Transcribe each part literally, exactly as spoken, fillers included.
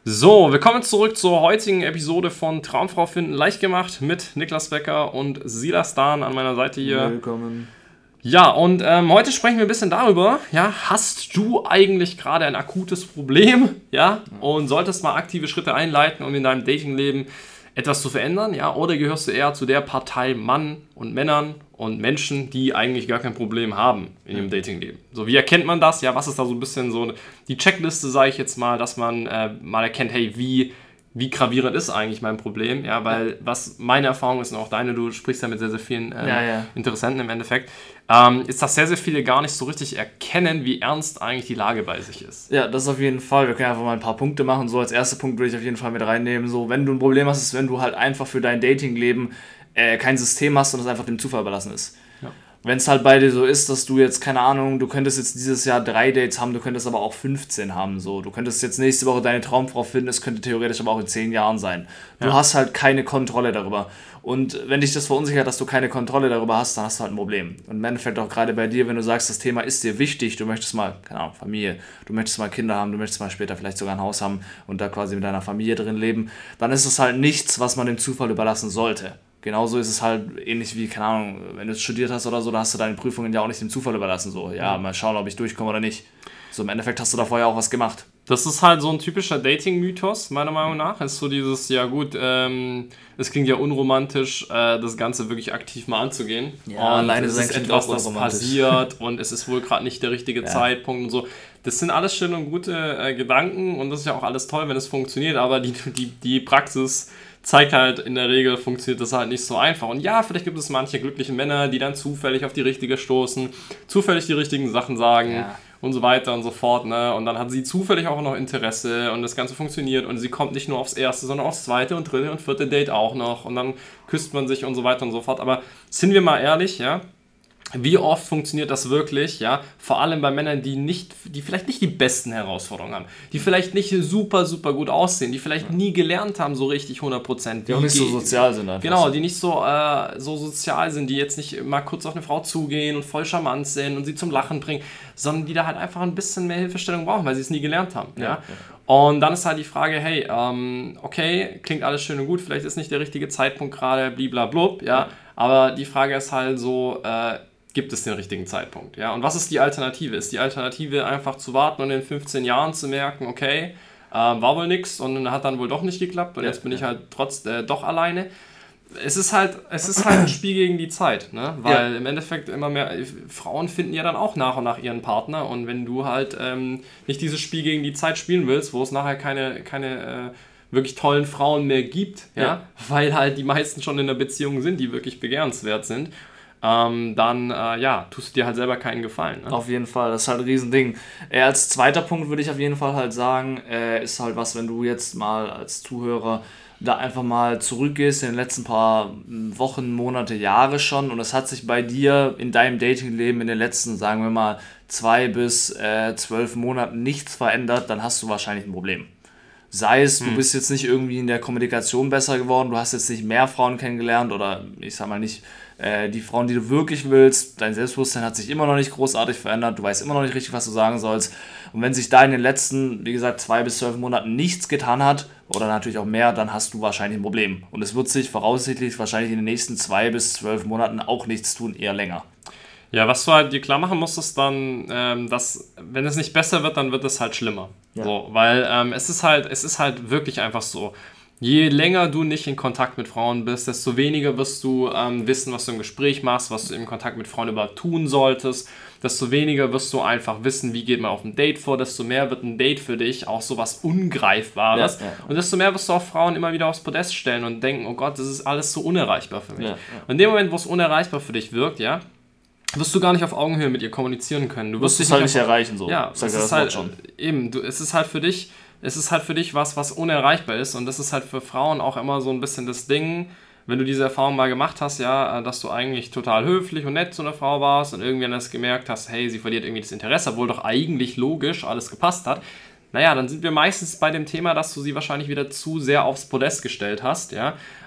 So, willkommen zurück zur heutigen Episode von Traumfrau finden leicht gemacht mit Niklas Becker und Silas Dahn an meiner Seite hier. Willkommen. Ja, und ähm, heute sprechen wir ein bisschen darüber, ja, hast du eigentlich gerade ein akutes Problem, ja, und solltest mal aktive Schritte einleiten, um in deinem Datingleben etwas zu verändern, ja, oder gehörst du eher zu der Partei Mann und Männern und Menschen, die eigentlich gar kein Problem haben in ihrem Datingleben. So, wie erkennt man das? Ja, was ist da so ein bisschen so die Checkliste, sage ich jetzt mal, dass man äh, mal erkennt, hey, wie, wie gravierend ist eigentlich mein Problem? Ja, weil was meine Erfahrung ist und auch deine, du sprichst ja mit sehr, sehr vielen äh, Ja, ja. Interessenten im Endeffekt, ähm, ist, dass sehr, sehr viele gar nicht so richtig erkennen, wie ernst eigentlich die Lage bei sich ist. Ja, das auf jeden Fall. Wir können einfach mal ein paar Punkte machen. So als erster Punkt würde ich auf jeden Fall mit reinnehmen. So, wenn du ein Problem hast, ist, wenn du halt einfach für dein Datingleben äh, kein System hast und es einfach dem Zufall überlassen ist. Ja. Wenn es halt bei dir so ist, dass du jetzt, keine Ahnung, du könntest jetzt dieses Jahr drei Dates haben, du könntest aber auch fünfzehn haben. So. Du könntest jetzt nächste Woche deine Traumfrau finden, es könnte theoretisch aber auch in zehn Jahren sein. Du Ja. hast halt keine Kontrolle darüber. Und wenn dich das verunsichert, dass du keine Kontrolle darüber hast, dann hast du halt ein Problem. Und im Endeffekt auch gerade bei dir, wenn du sagst, das Thema ist dir wichtig, du möchtest mal, keine Ahnung, Familie, du möchtest mal Kinder haben, du möchtest mal später vielleicht sogar ein Haus haben und da quasi mit deiner Familie drin leben, dann ist es halt nichts, was man dem Zufall überlassen sollte. Genauso ist es halt ähnlich wie, keine Ahnung, wenn du jetzt studiert hast oder so, da hast du deine Prüfungen ja auch nicht dem Zufall überlassen. So, ja, mal schauen, ob ich durchkomme oder nicht. So, im Endeffekt hast du da vorher auch was gemacht. Das ist halt so ein typischer Dating-Mythos, meiner Meinung nach. Ist so dieses, ja gut, ähm, es klingt ja unromantisch, äh, das Ganze wirklich aktiv mal anzugehen. Ja, und alleine es sein ist klingt etwas, auch das unromantisch. passiert und es ist wohl gerade nicht der richtige Ja. Zeitpunkt und so. Das sind alles schöne und gute äh, Gedanken und das ist ja auch alles toll, wenn es funktioniert, aber die, die, die Praxis zeigt halt, in der Regel funktioniert das halt nicht so einfach. Und ja, vielleicht gibt es manche glückliche Männer, die dann zufällig auf die Richtige stoßen, zufällig die richtigen Sachen sagen. Ja. Und so weiter und so fort, ne? Und dann hat sie zufällig auch noch Interesse und das Ganze funktioniert und sie kommt nicht nur aufs erste, sondern aufs zweite und dritte und vierte Date auch noch und dann küsst man sich und so weiter und so fort. Aber sind wir mal ehrlich, ja? Wie oft funktioniert das wirklich, ja? Vor allem bei Männern, die nicht, die vielleicht nicht die besten Herausforderungen haben, die vielleicht nicht super, super gut aussehen, die vielleicht nie gelernt haben, so richtig hundert Prozent. Die auch nicht so sozial sind einfach. Genau, die nicht so, äh, so sozial sind, die jetzt nicht mal kurz auf eine Frau zugehen und voll charmant sind und sie zum Lachen bringen, sondern die da halt einfach ein bisschen mehr Hilfestellung brauchen, weil sie es nie gelernt haben. Ja, Ja, ja. Und dann ist halt die Frage, hey, ähm, okay, klingt alles schön und gut, vielleicht ist nicht der richtige Zeitpunkt gerade, bliblablub, ja, ja, aber die Frage ist halt so, äh, gibt es den richtigen Zeitpunkt, ja, und was ist die Alternative? Ist die Alternative einfach zu warten und in fünfzehn Jahren zu merken, okay, äh, war wohl nix und hat dann wohl doch nicht geklappt und Ja, jetzt bin ja. ich halt trotz äh, doch alleine. Es ist halt, es ist halt ein Spiel gegen die Zeit, ne? Weil Ja. im Endeffekt immer mehr, Frauen finden ja dann auch nach und nach ihren Partner und wenn du halt ähm, nicht dieses Spiel gegen die Zeit spielen willst, wo es nachher keine, keine äh, wirklich tollen Frauen mehr gibt, ja? Ja. Weil halt die meisten schon in einer Beziehung sind, die wirklich begehrenswert sind, ähm, dann äh, ja, tust du dir halt selber keinen Gefallen. Ne? Auf jeden Fall, das ist halt ein Riesending. Äh, als zweiter Punkt würde ich auf jeden Fall halt sagen, äh, ist halt was, wenn du jetzt mal als Zuhörer da einfach mal zurückgehst in den letzten paar Wochen, Monate, Jahre schon und es hat sich bei dir in deinem Datingleben in den letzten, sagen wir mal, zwei bis äh, zwölf Monaten nichts verändert, dann hast du wahrscheinlich ein Problem. Sei es, du bist jetzt nicht irgendwie in der Kommunikation besser geworden, du hast jetzt nicht mehr Frauen kennengelernt oder ich sag mal nicht äh, die Frauen, die du wirklich willst, dein Selbstbewusstsein hat sich immer noch nicht großartig verändert, du weißt immer noch nicht richtig, was du sagen sollst und wenn sich da in den letzten, wie gesagt, zwei bis zwölf Monaten nichts getan hat oder natürlich auch mehr, dann hast du wahrscheinlich ein Problem und es wird sich voraussichtlich wahrscheinlich in den nächsten zwei bis zwölf Monaten auch nichts tun, eher länger. Ja, was du halt dir klar machen musst, ist dann, ähm, dass, wenn es nicht besser wird, dann wird es halt schlimmer. Ja. So, weil ähm, es ist halt, es ist halt wirklich einfach so. Je länger du nicht in Kontakt mit Frauen bist, desto weniger wirst du ähm, wissen, was du im Gespräch machst, was du im Kontakt mit Frauen überhaupt tun solltest. Desto weniger wirst du einfach wissen, wie geht man auf ein Date vor, desto mehr wird ein Date für dich auch so was Ungreifbares. Ja, ja. Und desto mehr wirst du auch Frauen immer wieder aufs Podest stellen und denken, oh Gott, das ist alles so unerreichbar für mich. Ja, ja. Und in dem Moment, wo es unerreichbar für dich wirkt, ja, wirst du gar nicht auf Augenhöhe mit ihr kommunizieren können. Du wirst Du wirst es dich halt nicht nicht auf- erreichen, so. Ja, Sag es ja ist das halt Wort schon. eben, du, es ist halt für dich, es ist halt für dich was, was unerreichbar ist und das ist halt für Frauen auch immer so ein bisschen das Ding, wenn du diese Erfahrung mal gemacht hast, ja, dass du eigentlich total höflich und nett zu einer Frau warst und irgendwann das gemerkt hast, hey, sie verliert irgendwie das Interesse, obwohl doch eigentlich logisch alles gepasst hat. Naja, dann sind wir meistens bei dem Thema, dass du sie wahrscheinlich wieder zu sehr aufs Podest gestellt hast, ja.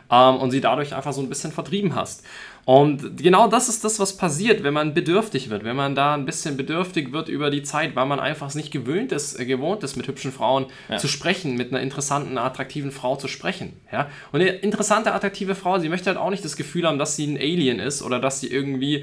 ähm, und sie dadurch einfach so ein bisschen vertrieben hast. Und genau das ist das, was passiert, wenn man bedürftig wird, wenn man da ein bisschen bedürftig wird über die Zeit, weil man einfach es nicht gewöhnt ist, äh, gewohnt ist, mit hübschen Frauen ja. zu sprechen, mit einer interessanten, attraktiven Frau zu sprechen. Ja? Und eine interessante, attraktive Frau, sie möchte halt auch nicht das Gefühl haben, dass sie ein Alien ist oder dass sie irgendwie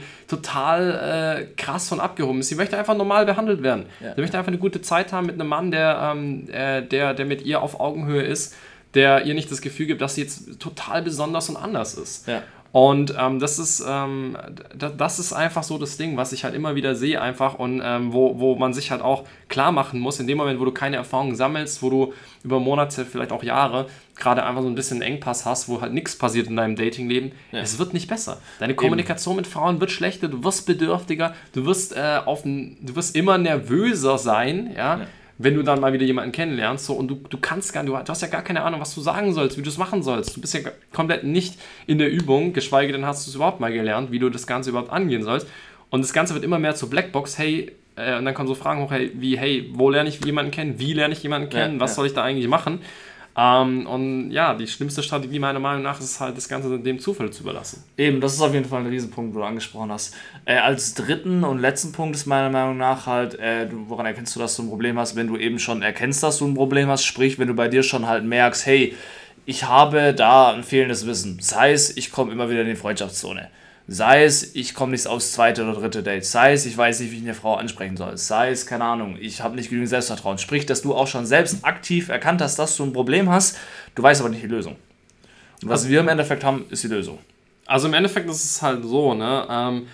total äh, krass und abgehoben ist. Sie möchte einfach normal behandelt werden. Ja. Sie möchte einfach eine gute Zeit haben mit einem Mann, der, ähm, äh, der, der mit ihr auf Augenhöhe ist, der ihr nicht das Gefühl gibt, dass sie jetzt total besonders und anders ist. Ja. Und ähm, das ist ähm, d- das ist einfach so das Ding, was ich halt immer wieder sehe einfach und ähm, wo, wo man sich halt auch klar machen muss, in dem Moment, wo du keine Erfahrungen sammelst, wo du über Monate, vielleicht auch Jahre, gerade einfach so ein bisschen einen Engpass hast, wo halt nichts passiert in deinem Datingleben, ja. es wird nicht besser. Deine Kommunikation Eben. mit Frauen wird schlechter, du wirst bedürftiger, du wirst, äh, auf n, du wirst immer nervöser sein, ja, ja. wenn du dann mal wieder jemanden kennenlernst, so, und du, du kannst gar nicht, du hast ja gar keine Ahnung, was du sagen sollst, wie du es machen sollst. Du bist ja komplett nicht in der Übung, geschweige denn hast du es überhaupt mal gelernt, wie du das Ganze überhaupt angehen sollst. Und das Ganze wird immer mehr zur Blackbox, hey, äh, und dann kommen so Fragen hoch, hey, wie, hey, wo lerne ich jemanden kennen, wie lerne ich jemanden kennen, ja, was ja. soll ich da eigentlich machen? Ähm, und ja, die schlimmste Strategie meiner Meinung nach ist halt, das Ganze dem Zufall zu überlassen. Eben, das ist auf jeden Fall ein Riesenpunkt, wo du angesprochen hast. Äh, als dritten und letzten Punkt ist meiner Meinung nach halt, äh, woran erkennst du, dass du ein Problem hast, wenn du eben schon erkennst, dass du ein Problem hast, sprich, wenn du bei dir schon halt merkst, hey, ich habe da ein fehlendes Wissen. Sei es, ich komme immer wieder in die Freundschaftszone. Sei es, ich komme nicht aufs zweite oder dritte Date. Sei es, ich weiß nicht, wie ich eine Frau ansprechen soll. Sei es, keine Ahnung, ich habe nicht genügend Selbstvertrauen. Sprich, dass du auch schon selbst aktiv erkannt hast, dass du ein Problem hast, du weißt aber nicht die Lösung. Und was also, wir im Endeffekt haben, ist die Lösung. Also im Endeffekt ist es halt so, ne, ähm,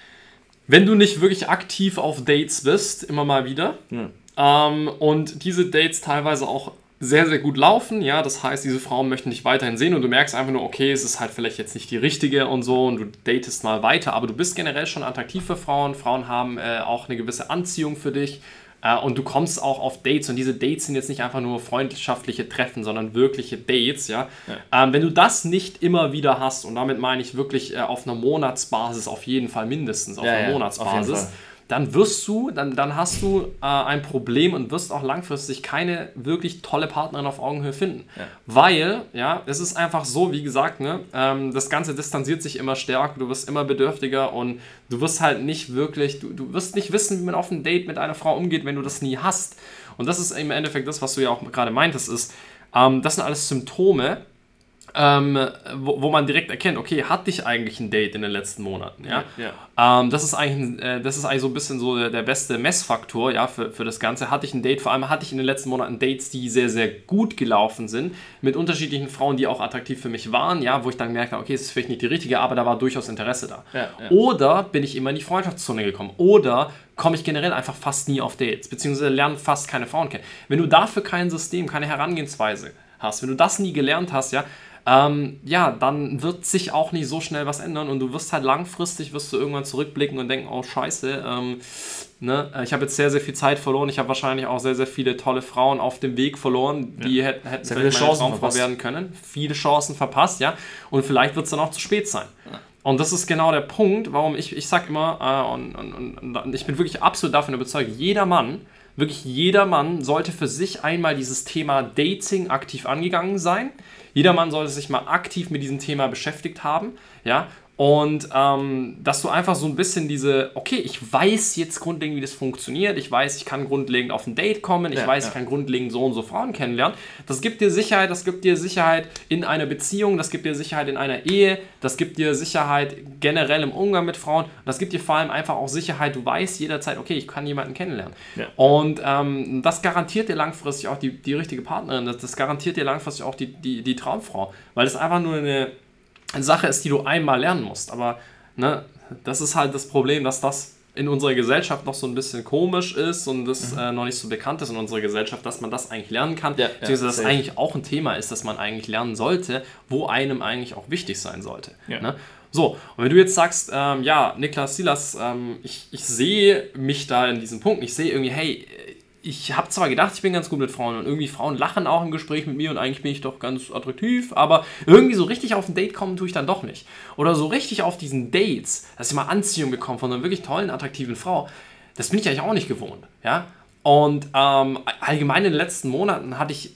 wenn du nicht wirklich aktiv auf Dates bist, immer mal wieder, hm. ähm, und diese Dates teilweise auch sehr, sehr gut laufen, ja, das heißt, diese Frauen möchten dich weiterhin sehen und du merkst einfach nur, okay, es ist halt vielleicht jetzt nicht die richtige und so und du datest mal weiter, aber du bist generell schon attraktiv für Frauen, Frauen haben äh, auch eine gewisse Anziehung für dich äh, und du kommst auch auf Dates und diese Dates sind jetzt nicht einfach nur freundschaftliche Treffen, sondern wirkliche Dates, ja. ja. Ähm, wenn du das nicht immer wieder hast und damit meine ich wirklich äh, auf einer Monatsbasis auf jeden Fall mindestens, auf ja, einer ja, Monatsbasis, dann wirst du, dann, dann hast du äh, ein Problem und wirst auch langfristig keine wirklich tolle Partnerin auf Augenhöhe finden. Ja. Weil, ja, es ist einfach so, wie gesagt, ne, ähm, das Ganze distanziert sich immer stärker, du wirst immer bedürftiger und du wirst halt nicht wirklich, du, du wirst nicht wissen, wie man auf einem Date mit einer Frau umgeht, wenn du das nie hast. Und das ist im Endeffekt das, was du ja auch gerade meintest, ist, ähm, das sind alles Symptome, Ähm, wo, wo man direkt erkennt, okay, hatte ich eigentlich ein Date in den letzten Monaten, ja? ja, ja. Ähm, das ist eigentlich, äh, das ist eigentlich so ein bisschen so der, der beste Messfaktor, ja, für, für das Ganze. Hatte ich ein Date, vor allem hatte ich in den letzten Monaten Dates, die sehr, sehr gut gelaufen sind, mit unterschiedlichen Frauen, die auch attraktiv für mich waren, ja, wo ich dann gemerkt habe, okay, es ist vielleicht nicht die richtige, aber da war durchaus Interesse da. Ja, ja. Oder bin ich immer in die Freundschaftszone gekommen, oder komme ich generell einfach fast nie auf Dates, beziehungsweise lerne fast keine Frauen kennen. Wenn du dafür kein System, keine Herangehensweise hast, wenn du das nie gelernt hast, ja, Ähm, ja, dann wird sich auch nicht so schnell was ändern und du wirst halt langfristig, wirst du irgendwann zurückblicken und denken, oh scheiße, ähm, ne, ich habe jetzt sehr, sehr viel Zeit verloren, ich habe wahrscheinlich auch sehr, sehr viele tolle Frauen auf dem Weg verloren, die ja. hätten, hätten vielleicht meine Traumfrau werden können, viele Chancen verpasst, ja, und vielleicht wird es dann auch zu spät sein. Ja. Und das ist genau der Punkt, warum ich, ich sag immer, äh, und, und, und ich bin wirklich absolut davon überzeugt, jeder Mann, wirklich jeder Mann sollte für sich einmal dieses Thema Dating aktiv angegangen sein. Jeder Mann sollte sich mal aktiv mit diesem Thema beschäftigt haben, ja, und ähm, dass du einfach so ein bisschen diese, okay, ich weiß jetzt grundlegend, wie das funktioniert, ich weiß, ich kann grundlegend auf ein Date kommen, ich ja, weiß, ja. ich kann grundlegend so und so Frauen kennenlernen. Das gibt dir Sicherheit, das gibt dir Sicherheit in einer Beziehung, das gibt dir Sicherheit in einer Ehe, das gibt dir Sicherheit generell im Umgang mit Frauen, das gibt dir vor allem einfach auch Sicherheit, du weißt jederzeit, okay, ich kann jemanden kennenlernen. Ja. Und ähm, das garantiert dir langfristig auch die, die richtige Partnerin, das, das garantiert dir langfristig auch die, die, die Traumfrau, weil das einfach nur eine eine Sache ist, die du einmal lernen musst. Aber ne, das ist halt das Problem, dass das in unserer Gesellschaft noch so ein bisschen komisch ist und das mhm. äh, noch nicht so bekannt ist in unserer Gesellschaft, dass man das eigentlich lernen kann. Ja, beziehungsweise ja, dass das eigentlich auch ein Thema ist, das man eigentlich lernen sollte, wo einem eigentlich auch wichtig sein sollte. Ja. Ne? So, und wenn du jetzt sagst, ähm, ja, Niklas Silas, ähm, ich, ich sehe mich da in diesem Punkt, ich sehe irgendwie, hey, ich habe zwar gedacht, ich bin ganz gut mit Frauen und irgendwie Frauen lachen auch im Gespräch mit mir und eigentlich bin ich doch ganz attraktiv, aber irgendwie so richtig auf ein Date kommen tue ich dann doch nicht. Oder so richtig auf diesen Dates, dass ich mal Anziehung bekomme von einer wirklich tollen, attraktiven Frau, das bin ich eigentlich auch nicht gewohnt. Ja? Und ähm, allgemein in den letzten Monaten hatte ich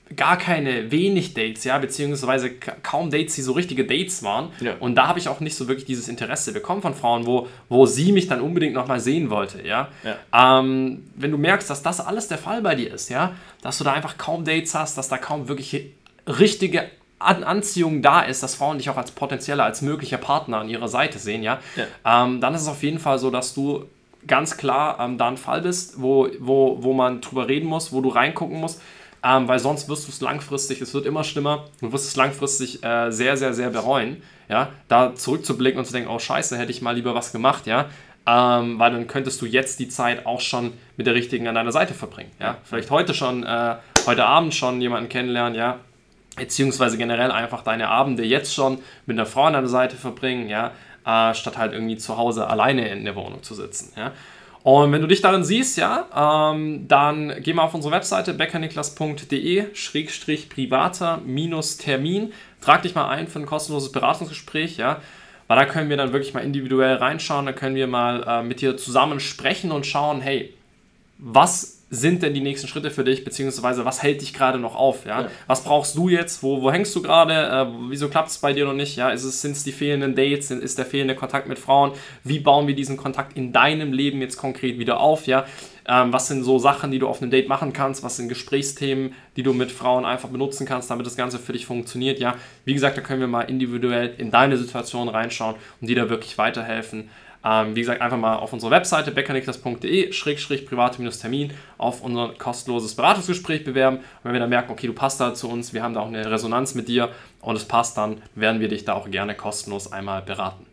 gar keine, wenig Dates, ja, beziehungsweise ka- kaum Dates, die so richtige Dates waren. Ja. Und da habe ich auch nicht so wirklich dieses Interesse bekommen von Frauen, wo, wo sie mich dann unbedingt nochmal sehen wollte, ja. Ja. Ähm, wenn du merkst, dass das alles der Fall bei dir ist, ja, dass du da einfach kaum Dates hast, dass da kaum wirklich richtige An- Anziehung da ist, dass Frauen dich auch als potenzieller, als möglicher Partner an ihrer Seite sehen, ja, Ja. ähm, dann ist es auf jeden Fall so, dass du ganz klar ähm, da ein Fall bist, wo, wo, wo man drüber reden muss, wo du reingucken musst, ähm, weil sonst wirst du es langfristig, es wird immer schlimmer, du wirst es langfristig äh, sehr, sehr, sehr bereuen, ja, da zurückzublicken und zu denken, oh scheiße, hätte ich mal lieber was gemacht, ja, ähm, weil dann könntest du jetzt die Zeit auch schon mit der richtigen an deiner Seite verbringen, ja, vielleicht heute schon, äh, heute Abend schon jemanden kennenlernen, ja, beziehungsweise generell einfach deine Abende jetzt schon mit einer Frau an deiner Seite verbringen, ja, äh, statt halt irgendwie zu Hause alleine in der Wohnung zu sitzen, ja. Und wenn du dich darin siehst, ja, ähm, dann geh mal auf unsere Webseite beckerniklas punkt de schrägstrich privater minus Termin, trag dich mal ein für ein kostenloses Beratungsgespräch, ja, weil da können wir dann wirklich mal individuell reinschauen, da können wir mal äh, mit dir zusammen sprechen und schauen, hey, was sind denn die nächsten Schritte für dich, beziehungsweise was hält dich gerade noch auf, ja? Ja. Was brauchst du jetzt, wo, wo hängst du gerade, äh, wieso klappt es bei dir noch nicht, ja? Ist es, sind es die fehlenden Dates, ist der fehlende Kontakt mit Frauen, wie bauen wir diesen Kontakt in deinem Leben jetzt konkret wieder auf, ja? Ähm, was sind so Sachen, die du auf einem Date machen kannst, was sind Gesprächsthemen, die du mit Frauen einfach benutzen kannst, damit das Ganze für dich funktioniert, ja? Wie gesagt, da können wir mal individuell in deine Situation reinschauen und dir da wirklich weiterhelfen. Ähm, wie gesagt, einfach mal auf unsere Webseite beckerniklas punkt de schrägstrich private-termin auf unser kostenloses Beratungsgespräch bewerben. Und wenn wir dann merken, okay, du passt da zu uns, wir haben da auch eine Resonanz mit dir und es passt, dann werden wir dich da auch gerne kostenlos einmal beraten.